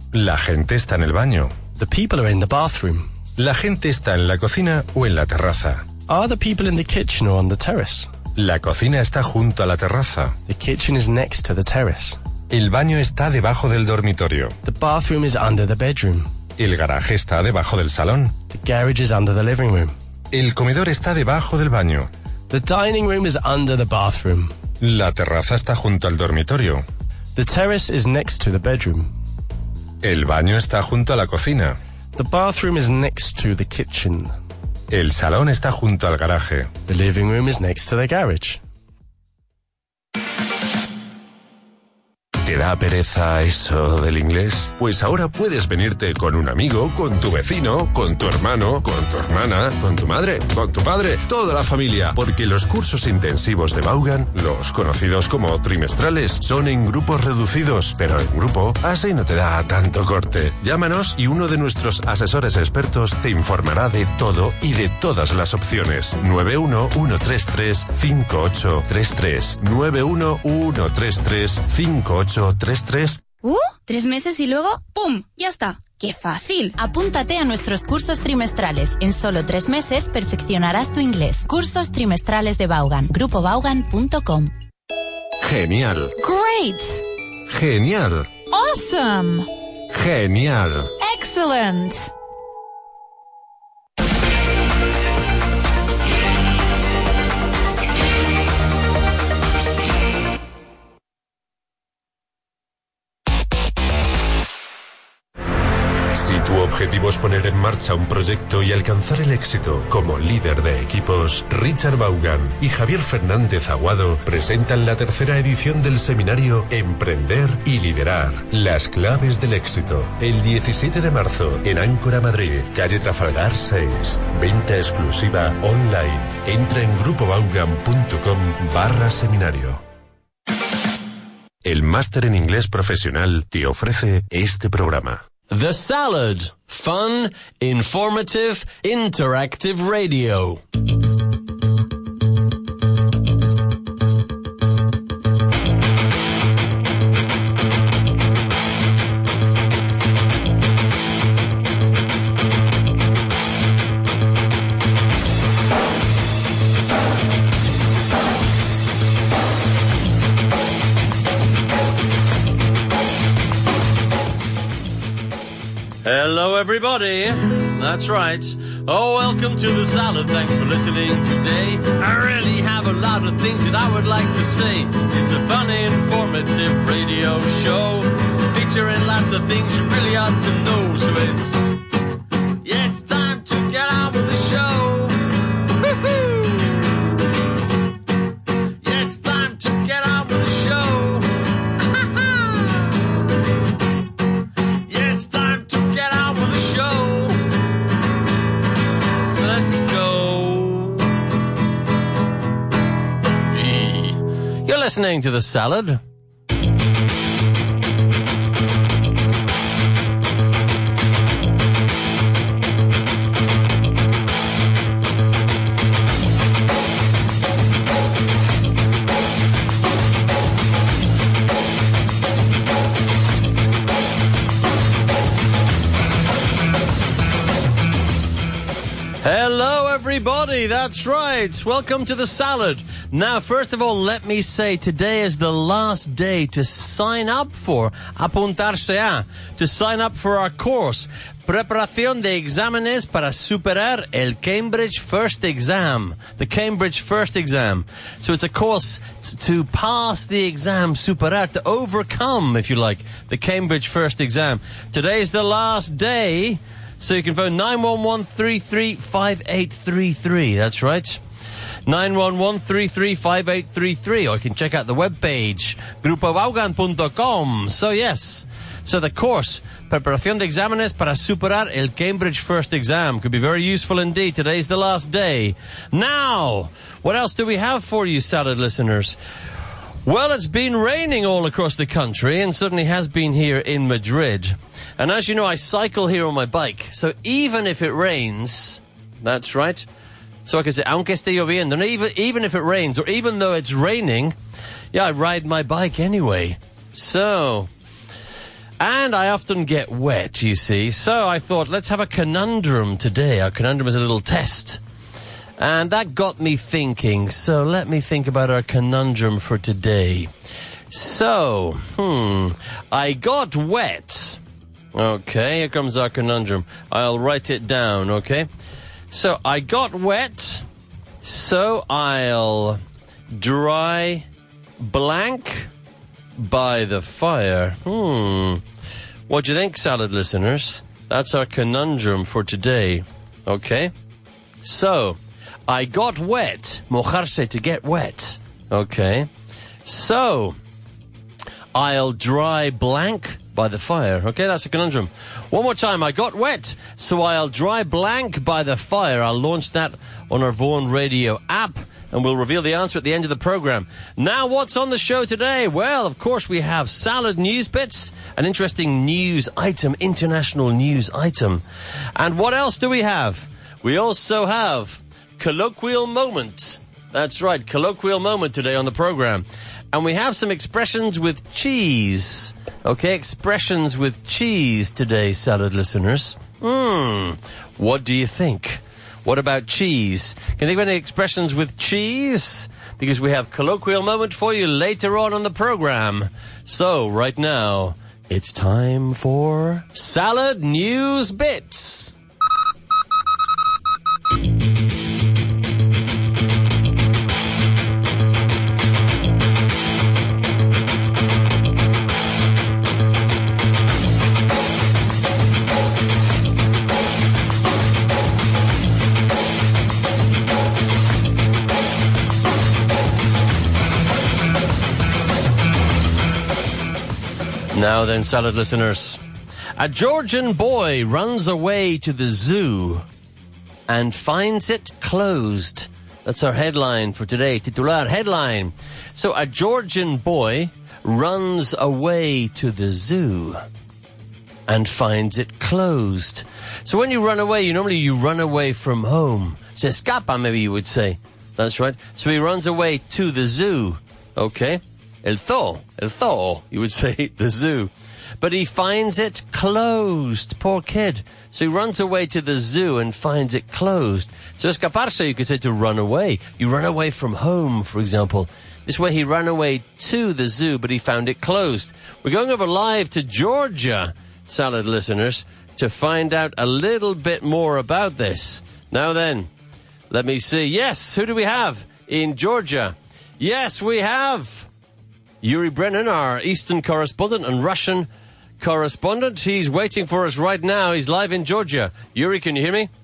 La gente está en el baño. The people are in the bathroom. La gente está en la cocina o en la terraza. Are the people in the kitchen or on the terrace? La cocina está junto a la terraza. The kitchen is next to the terrace. El baño está debajo del dormitorio. The bathroom is under the bedroom. El garaje está debajo del salón. The garage is under the living room. El comedor está debajo del baño. The dining room is under the bathroom. La terraza está junto al dormitorio. The terrace is next to the bedroom. El baño está junto a la cocina. The bathroom is next to the kitchen. El salón está junto al garaje. The living room is next to the garage. ¿Te da pereza eso del inglés? Pues ahora puedes venirte con un amigo, con tu vecino, con tu hermano, con tu hermana, con tu madre, con tu padre, toda la familia, porque los cursos intensivos de Vaughan, los conocidos como trimestrales, son en grupos reducidos, pero en grupo así no te da tanto corte. Llámanos y uno de nuestros asesores expertos te informará de todo y de todas las opciones. 911335833 911335833. 3 meses y luego ¡pum! Ya está. ¡Qué fácil! Apúntate a nuestros cursos trimestrales. En solo 3 meses perfeccionarás tu inglés. Cursos trimestrales de Vaughan. GrupoVaughan.com. Genial. Great. Genial. Awesome. Genial. Excellent. Si tu objetivo es poner en marcha un proyecto y alcanzar el éxito como líder de equipos, Richard Vaughan y Javier Fernández Aguado presentan la 3ª edición del seminario Emprender y Liderar, las claves del éxito, el 17 de marzo en Áncora, Madrid, calle Trafalgar 6, venta exclusiva online. Entra en grupovaughan.com/seminario. El máster en inglés profesional te ofrece este programa. The Salad. Fun, informative, interactive radio. Hello, everybody. That's right. Oh, welcome to The Salad. Thanks for listening today. I really have a lot of things that I would like to say. It's a funny, informative radio show featuring lots of things you really ought to know. So it's time to get on with the show. Woo-hoo! Yeah, it's time to get on with the show. Yeah, it's time to get on with the show. So let's go. You're listening to The Salad. Hello, everybody. That's right. Welcome to The Salad. Now, first of all, let me say today is the last day to sign up for apuntarse a, to sign up for our course, Preparación de exámenes para superar el Cambridge First Exam. The Cambridge First Exam. So it's a course to pass the exam, superar, to overcome, if you like, the Cambridge First Exam. Today's the last day. So you can phone 911-33-5833. That's right. 911-33-5833. Or you can check out the webpage, grupovaughan.com. So yes. So the course, Preparación de exámenes para superar el Cambridge First Exam, could be very useful indeed. Today's the last day. Now, what else do we have for you, Salad listeners? Well, it's been raining all across the country and certainly has been here in Madrid. And as you know, I cycle here on my bike. So even if it rains, that's right. So I can say, aunque esté lloviendo, and even if it rains, or even though it's raining, yeah, I ride my bike anyway. So, And I often get wet, you see. So I thought, let's have a conundrum today. Our conundrum is a little test. And that got me thinking. So let me think about our conundrum for today. So, I got wet. Okay, here comes our conundrum. I'll write it down, okay? So I got wet, so I'll dry blank by the fire. What do you think, salad listeners? That's our conundrum for today. Okay? So, I got wet. Mojarse, to get wet. Okay? So, I'll dry blank by the fire. Okay, that's a conundrum. One more time. I got wet, so I'll dry blank by the fire. I'll launch that on our Vaughan Radio app, and we'll reveal the answer at the end of the program. Now, what's on the show today? Well, of course, we have salad news bits, an interesting news item, international news item. And what else do we have? We also have colloquial moment. That's right, colloquial moment today on the program. And we have some expressions with cheese. Okay, expressions with cheese today, salad listeners. What do you think? What about cheese? Can you think of any expressions with cheese? Because we have colloquial moment for you later on the program. So, right now, it's time for Salad News Bits. Now then, salad listeners. A Georgian boy runs away to the zoo and finds it closed. That's our headline for today. Titular headline. So a Georgian boy runs away to the zoo and finds it closed. So when you run away, normally you run away from home. Se escapa, maybe you would say. That's right. So he runs away to the zoo. Okay. El zoo, you would say, the zoo. But he finds it closed. Poor kid. So he runs away to the zoo and finds it closed. So escaparse, you could say to run away. You run away from home, for example. This way he ran away to the zoo, but he found it closed. We're going over live to Georgia, salad listeners, to find out a little bit more about this. Now then, let me see. Yes, who do we have in Georgia? Yes, we have Yuri Brennan, our Eastern correspondent and Russian correspondent. He's waiting for us right now. He's live in Georgia. Yuri, can you hear me?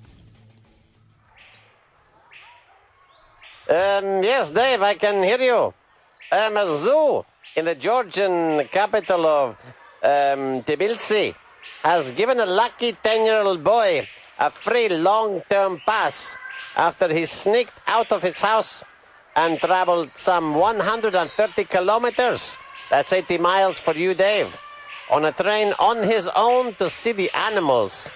Yes, Dave, I can hear you. A zoo in the Georgian capital of Tbilisi has given a lucky 10-year-old boy a free long-term pass after he sneaked out of his house and traveled some 130 kilometers, that's 80 miles for you, Dave, on a train on his own to see the animals.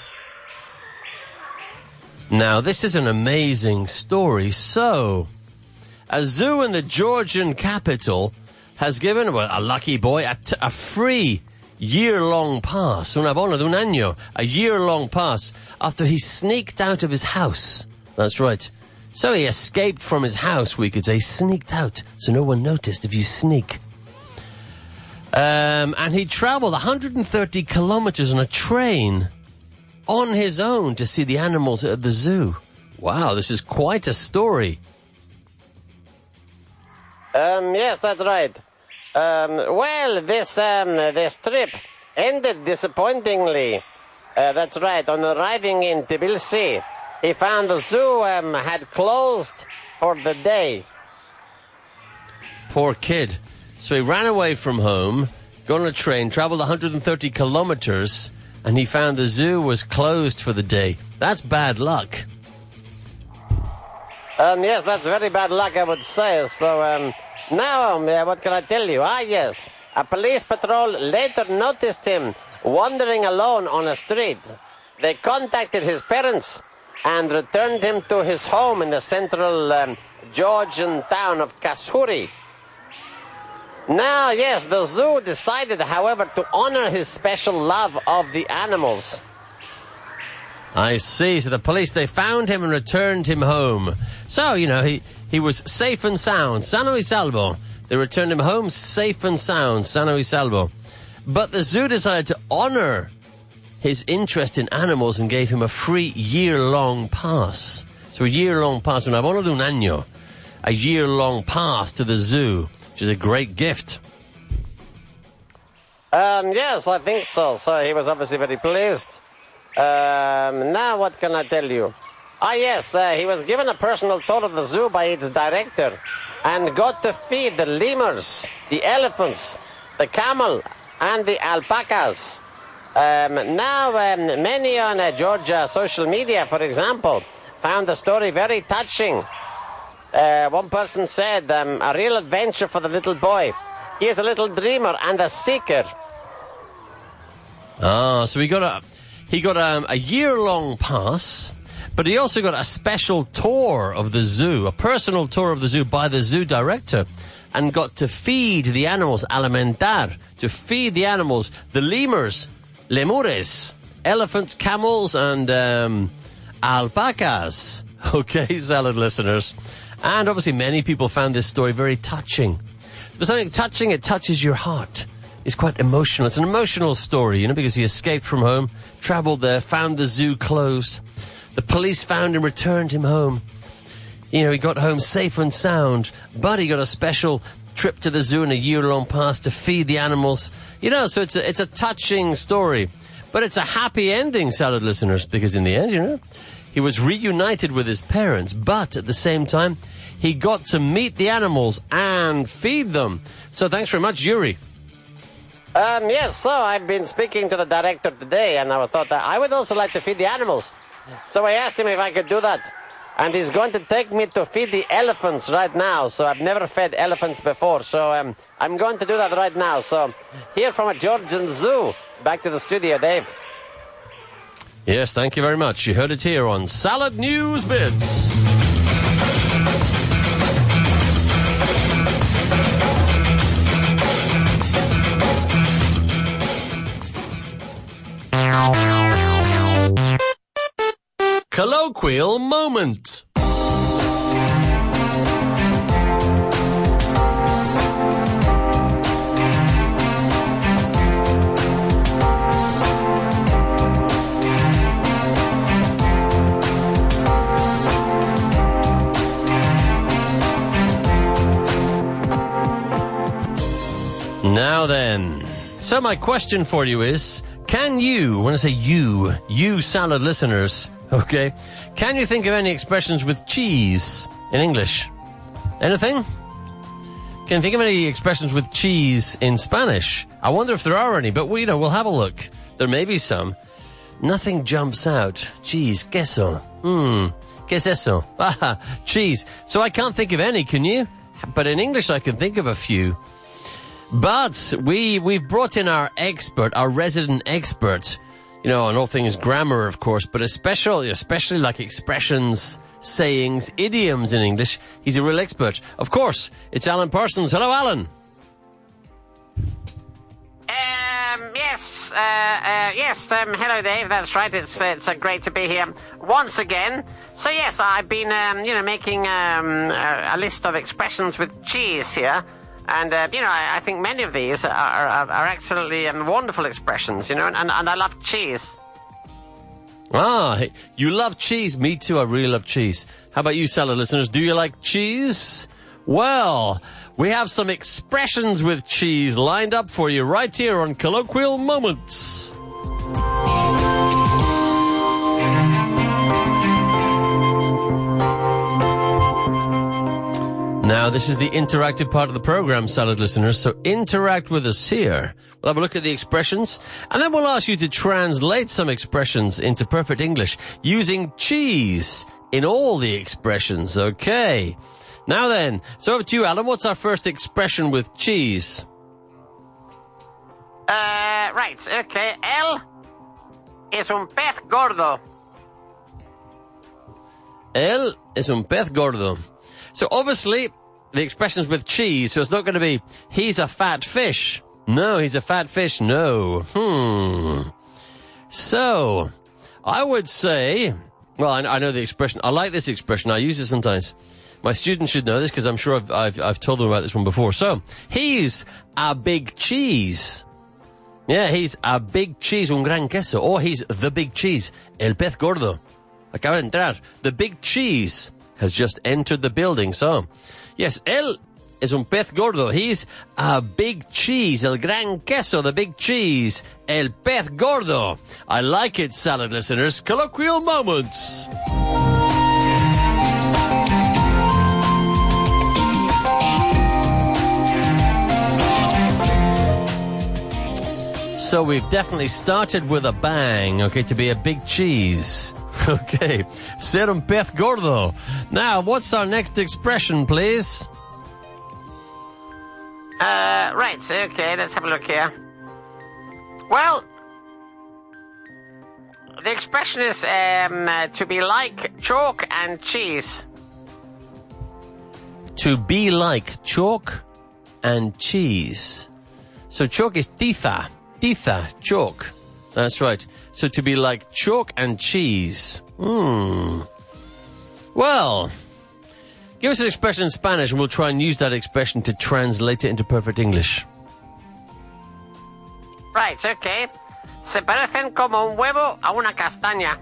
Now, this is an amazing story. So, a zoo in the Georgian capital has given a lucky boy a free year-long pass, un abono de un año, a year-long pass, after he sneaked out of his house. That's right. So he escaped from his house, we could say, sneaked out, so no one noticed if you sneak. And he traveled 130 kilometers on a train on his own to see the animals at the zoo. Wow, this is quite a story. Yes, that's right. Well, this trip ended disappointingly. That's right, on arriving in Tbilisi, he found the zoo had closed for the day. Poor kid. So he ran away from home, got on a train, traveled 130 kilometers, and he found the zoo was closed for the day. That's bad luck. Yes, that's very bad luck, I would say. So now, what can I tell you? Yes, a police patrol later noticed him wandering alone on a street. They contacted his parents and returned him to his home in the central Georgian town of Kasuri. Now, yes, the zoo decided, however, to honor his special love of the animals. I see. So the police, they found him and returned him home. So, he was safe and sound. Sano y salvo. They returned him home safe and sound. Sano y salvo. But the zoo decided to honor his interest in animals and gave him a free year-long pass. So a year-long pass, un abono de un año. A year-long pass to the zoo, which is a great gift. Yes, I think so. So he was obviously very pleased. Now what can I tell you? Yes, he was given a personal tour of the zoo by its director and got to feed the lemurs, the elephants, the camel, and the alpacas. Many on Georgia social media, for example, found the story very touching. One person said, a real adventure for the little boy. He is a little dreamer and a seeker. So he got a year-long pass, but he also got a special tour of the zoo, a personal tour of the zoo by the zoo director, and got to feed the animals, alimentar, to feed the animals, the lemurs, lemures, elephants, camels, and alpacas. Okay, salad listeners. And obviously many people found this story very touching. But something touching, it touches your heart. It's quite emotional. It's an emotional story, because he escaped from home, travelled there, found the zoo closed. The police found him, returned him home. He got home safe and sound, but he got a special trip to the zoo and a year-long pass to feed the animals. So it's a touching story. But it's a happy ending, salad listeners, because in the end, he was reunited with his parents, but at the same time, he got to meet the animals and feed them. So thanks very much, Yuri. Yes, so I've been speaking to the director today, and I thought that I would also like to feed the animals. So I asked him if I could do that. And he's going to take me to feed the elephants right now. So I've never fed elephants before. So I'm going to do that right now. So here from a Georgian zoo, back to the studio, Dave. Yes, thank you very much. You heard it here on Salad News Bits. Colloquial moment. Now then, so my question for you is, can you, when I say you salad listeners, okay, can you think of any expressions with cheese in English? Anything? Can you think of any expressions with cheese in Spanish? I wonder if there are any, but we'll have a look. There may be some. Nothing jumps out. Cheese, queso. ¿Qué es eso? Ah, cheese. So I can't think of any, can you? But in English I can think of a few. But we've brought in our expert, our resident expert, on all things grammar, of course, but especially like expressions, sayings, idioms in English. He's a real expert. Of course, it's Alan Parsons. Hello, Alan. Hello, Dave. That's right. It's great to be here once again. So yes, I've been, making a list of expressions with cheese here. And, I think many of these are absolutely wonderful expressions, and I love cheese. Ah, you love cheese. Me too. I really love cheese. How about you, salad listeners? Do you like cheese? Well, we have some expressions with cheese lined up for you right here on Colloquial Moments. Now, this is the interactive part of the program, salad listeners, so interact with us here. We'll have a look at the expressions, and then we'll ask you to translate some expressions into perfect English using cheese in all the expressions, okay? Now then, so over to you, Alan. What's our first expression with cheese? Right, okay. Él es un pez gordo. Él es un pez gordo. So obviously, the expression's with cheese, so it's not going to be, he's a fat fish. No, he's a fat fish. No. So, I would say, well, I know the expression. I like this expression. I use it sometimes. My students should know this because I'm sure I've told them about this one before. So, he's a big cheese. Yeah, he's a big cheese, un gran queso. Or he's the big cheese, el pez gordo. Acaba de entrar. The big cheese has just entered the building. So, yes, él es un pez gordo. He's a big cheese, el gran queso, the big cheese, el pez gordo. I like it, salad listeners. Colloquial moments. So we've definitely started with a bang, okay, to be a big cheese. Okay, ser un pez gordo. Now, what's our next expression, please? Right, okay, let's have a look here. Well, the expression is to be like chalk and cheese. To be like chalk and cheese. So chalk is tiza. Tiza, chalk. That's right. So to be like chalk and cheese. Well, give us an expression in Spanish and we'll try and use that expression to translate it into perfect English. Right, okay. Se parecen como un huevo a una castaña.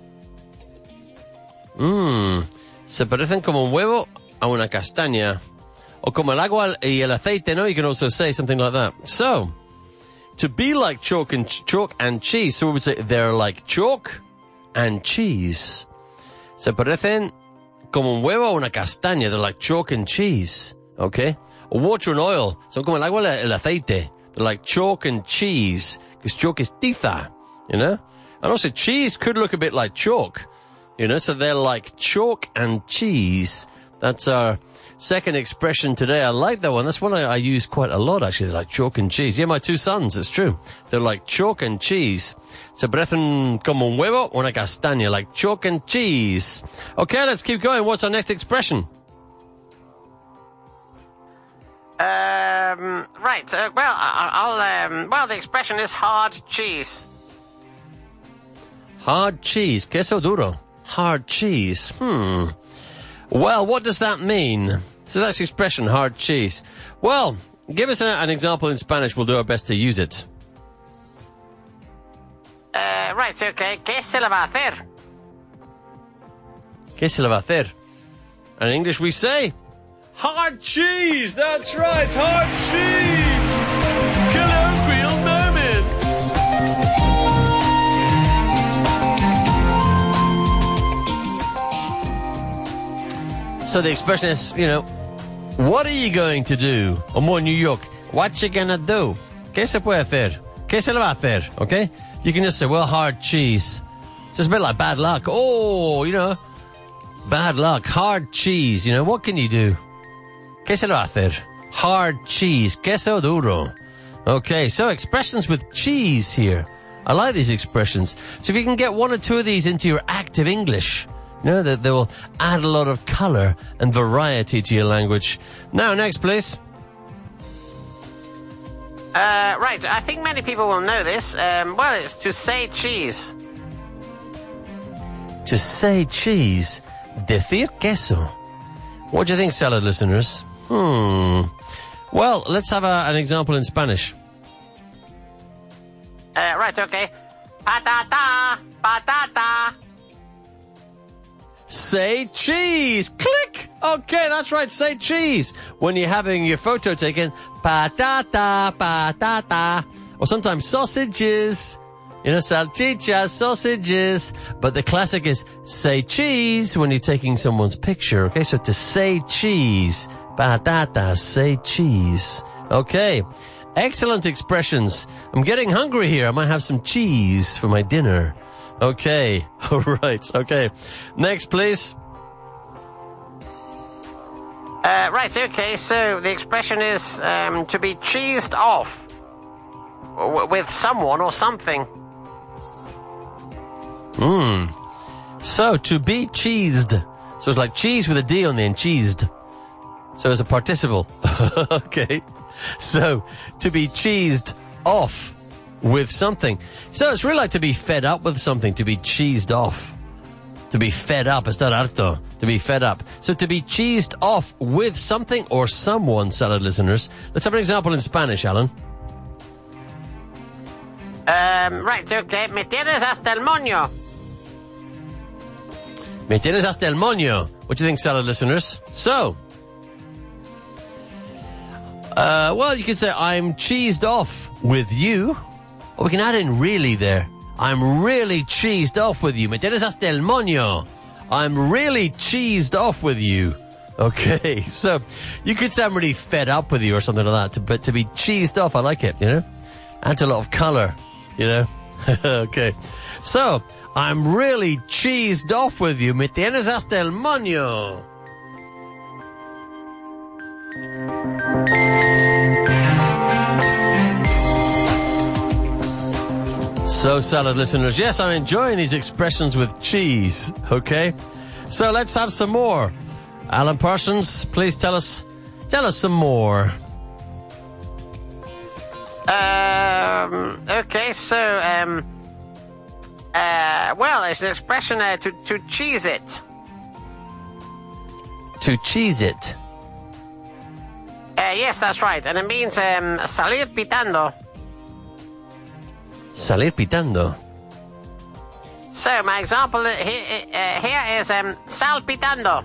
Se parecen como un huevo a una castaña. O como el agua y el aceite, no? You can also say something like that. So, to be like chalk and cheese. So we would say they're like chalk and cheese. Se parecen como un huevo o una castaña. They're like chalk and cheese. Okay? Or water and oil. Son como el agua y el aceite. They're like chalk and cheese. Because chalk is tiza. You know? And also cheese could look a bit like chalk. You know? So they're like chalk and cheese. That's our second expression today. I like that one. That's one I use quite a lot, actually. They're like chalk and cheese. Yeah, my two sons, it's true. They're like chalk and cheese. Se parecen como un huevo o una castaña, like chalk and cheese. Okay, let's keep going. What's our next expression? Right, well, the expression is hard cheese. Hard cheese. Queso duro. Hard cheese. Well, what does that mean? So that's the expression, hard cheese. Well, give us an example in Spanish. We'll do our best to use it. Right, okay. ¿Qué se le va a hacer? ¿Qué se le va a hacer? And in English we say, hard cheese! That's right, hard cheese! Colloquial moment! So the expression is, you know, what are you going to do? Or more New York, what you gonna do? ¿Qué se puede hacer? ¿Qué se le va a hacer? Okay? You can just say, well, hard cheese. It's just a bit like bad luck. Oh, you know, bad luck, hard cheese. You know, what can you do? ¿Qué se le va a hacer? Hard cheese, queso duro. Okay, so expressions with cheese here. I like these expressions. So if you can get one or two of these into your active English, you know, they will add a lot of colour and variety to your language. Now, next, please. Right, I think many people will know this. Well, it's to say cheese. To say cheese. Decir queso. What do you think, salad listeners? Well, let's have an example in Spanish. Right, okay. Patata, patata. Say cheese. Click. Okay, that's right. Say cheese. When you're having your photo taken, patata, patata. Or sometimes sausages. You know, salchichas, sausages. But the classic is say cheese when you're taking someone's picture. Okay, so to say cheese. Patata, say cheese. Okay. Excellent expressions. I'm getting hungry here. I might have some cheese for my dinner. Okay. All right. Okay. Next, please. Right, okay, so the expression is to be cheesed off with someone or something. So, to be cheesed. So it's like cheese with a D on the end, cheesed. So as a participle. Okay. So, to be cheesed off with something. So it's really like to be fed up with something, to be cheesed off. To be fed up, estar harto, to be fed up. So to be cheesed off with something or someone, salad listeners. Let's have an example in Spanish, Alan. Right, okay. Me tienes hasta el moño. Me tienes hasta el moño. What do you think, salad listeners? So, well, you could say, I'm cheesed off with you. Or we can add in really there. I'm really cheesed off with you. Me tienes hasta el moño. I'm really cheesed off with you. Okay, so you could say I'm really fed up with you or something like that. But to be cheesed off, I like it, you know? Adds a lot of colour, you know? Okay, so I'm really cheesed off with you. Me tienes hasta el moño. So, salad listeners, yes, I'm enjoying these expressions with cheese, okay? So let's have some more. Alan Parsons, please tell us some more. Okay, so, well, it's an expression to cheese it. To cheese it. Yes, that's right. And it means salir pitando. Salir pitando. So, my example here is sal pitando.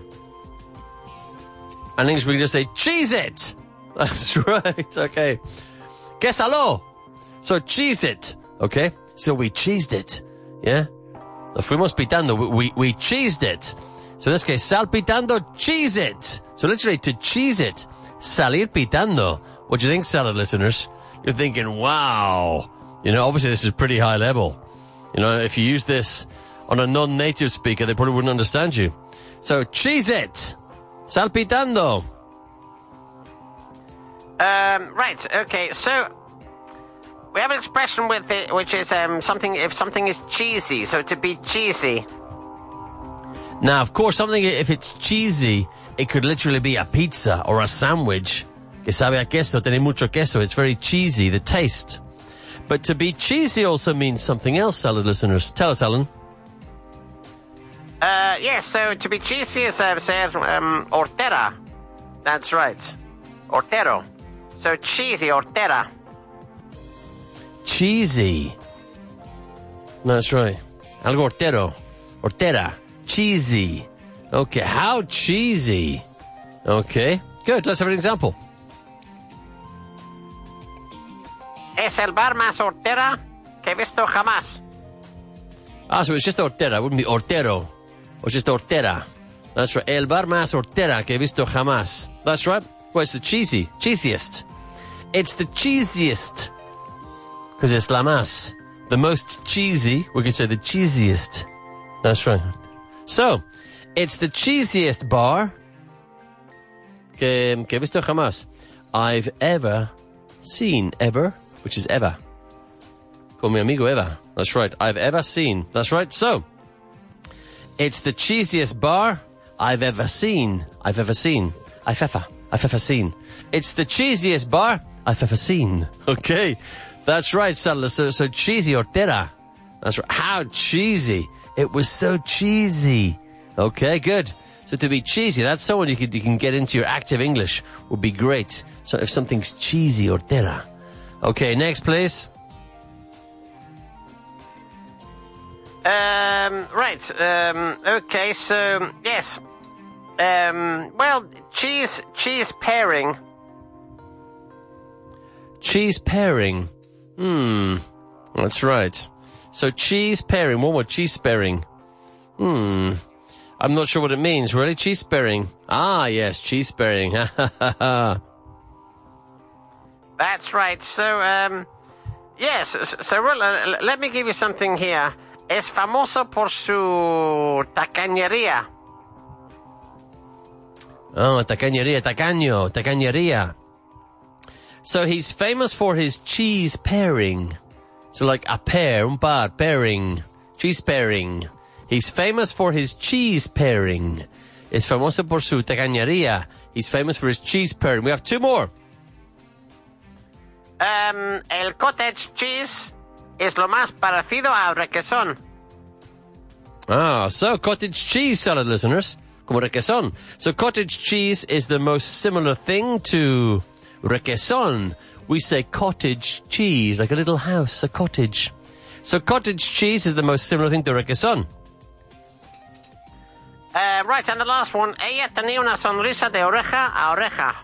In English, we can just say, cheese it. That's right, okay. Quesalo. So, cheese it, okay? So, we cheesed it, yeah? Fuimos pitando, we cheesed it. So, in this case, sal pitando, cheese it. So, literally, to cheese it, salir pitando. What do you think, salad listeners? You're thinking, wow. You know, obviously this is pretty high level. You know, if you use this on a non-native speaker, they probably wouldn't understand you. So, cheese it. Salpitando. Right, okay, so we have an expression with it, which is something, if something is cheesy, so to be cheesy. Now, of course, something, if it's cheesy, it could literally be a pizza or a sandwich. Que sabe a queso, tiene mucho queso. It's very cheesy, the taste. But to be cheesy also means something else, salad listeners. Tell us, Alan. Yes, so to be cheesy is ser hortera. That's right. Hortero. So cheesy, hortera. Cheesy. That's right. Algo hortero. Hortera. Cheesy. Okay, how cheesy. Okay, good. Let's have an example. Es el bar más hortera que he visto jamás. Ah, so it's just hortera. It wouldn't be hortero. It's just hortera. That's right. El bar más hortera que he visto jamás. That's right. Well, it's the cheesiest. It's the cheesiest. Because it's la más. The most cheesy, we could say the cheesiest. That's right. So, it's the cheesiest bar que he visto jamás. I've ever seen. Ever, which is ever. Con mi amigo Eva. That's right. I've ever seen. That's right. So, it's the cheesiest bar I've ever seen. I've ever seen. I've ever seen. It's the cheesiest bar I've ever seen. Okay. That's right, Sadler. So cheesy hortera. That's right. How cheesy. It was so cheesy. Okay, good. So to be cheesy, that's someone you can get into your active English. Would be great. So if something's cheesy, hortera. Okay, next, please. Right. Okay, so, yes. Well, cheese pairing. Cheese pairing. That's right. So cheese pairing. One more, cheese pairing. I'm not sure what it means, really. Cheese pairing. Ah, yes, cheese pairing. That's right. So, yes. So, well, let me give you something here. Es famoso por su tacañería. Oh, tacañería, tacañería. So he's famous for his cheese pairing. So like a pair, un par, pairing, cheese pairing. He's famous for his cheese pairing. es famoso por su tacañería. He's famous for his cheese pairing. We have 2 more. El cottage cheese es lo más parecido a requesón. So cottage cheese, salad listeners. Como requesón. So cottage cheese is the most similar thing to requesón. We say cottage cheese, like a little house, a cottage. So cottage cheese is the most similar thing to requesón. Right, and the last one. Ella tenía una sonrisa de oreja a oreja.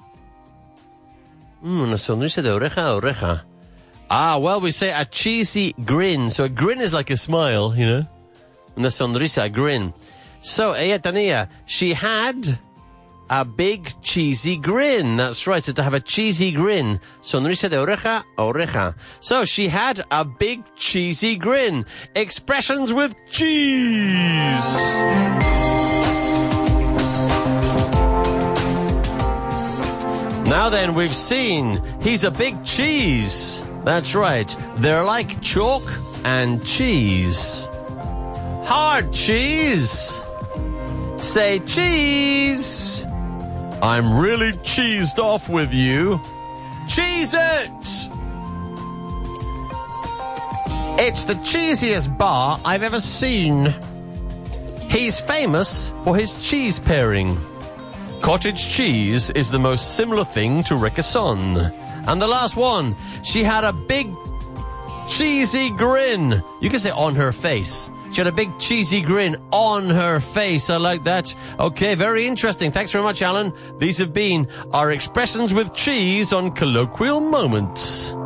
Una sonrisa de oreja a oreja. Well, we say a cheesy grin. So a grin is like a smile, you know. Una sonrisa, a grin. So, ella tenía, she had a big cheesy grin. That's right, so to have a cheesy grin. Sonrisa de oreja a oreja. So, she had a big cheesy grin. Expressions with cheese. Now then, we've seen he's a big cheese. That's right. They're like chalk and cheese. Hard cheese. Say cheese. I'm really cheesed off with you. Cheese it. It's the cheesiest bar I've ever seen. He's famous for his cheese pairing. Cottage cheese is the most similar thing to requesón. And the last one, she had a big cheesy grin. You can say on her face. She had a big cheesy grin on her face. I like that. Okay, very interesting. Thanks very much, Alan. These have been our expressions with cheese on Colloquial Moments.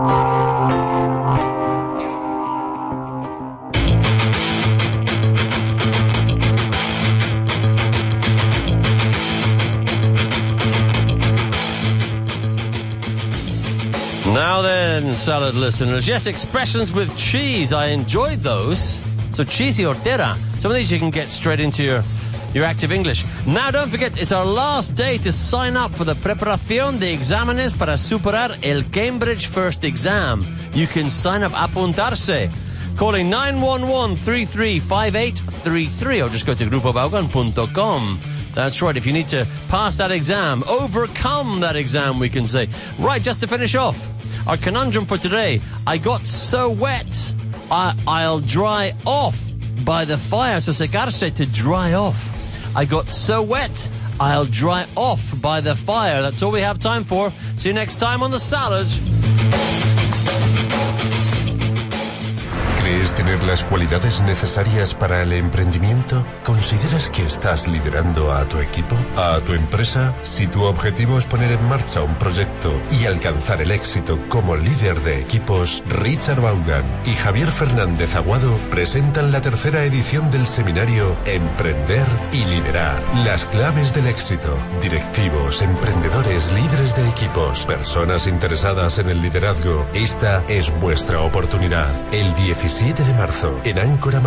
Now then, salad listeners. Yes, expressions with cheese. I enjoyed those. So cheesy hortera. Some of these you can get straight into your active English. Now don't forget, it's our last day to sign up for the preparación de exámenes para superar el Cambridge First Exam. You can sign up, apuntarse, calling 911-335833 or just go to grupobaugan.com. That's right, if you need to pass that exam, overcome that exam, we can say. Right, just to finish off, our conundrum for today. I got so wet, I'll dry off by the fire. So secarse, to dry off. I got so wet, I'll dry off by the fire. That's all we have time for. See you next time on The Salad. ¿Crees tener las cualidades necesarias para el emprendimiento? ¿Consideras que estás liderando a tu equipo? ¿A tu empresa? Si tu objetivo es poner en marcha un proyecto y alcanzar el éxito como líder de equipos, Richard Vaughan y Javier Fernández Aguado presentan la 3ª edición del seminario Emprender y Liderar. Las claves del éxito. Directivos, emprendedores, líderes de equipos, personas interesadas en el liderazgo. Esta es vuestra oportunidad. El 17 de marzo en Áncora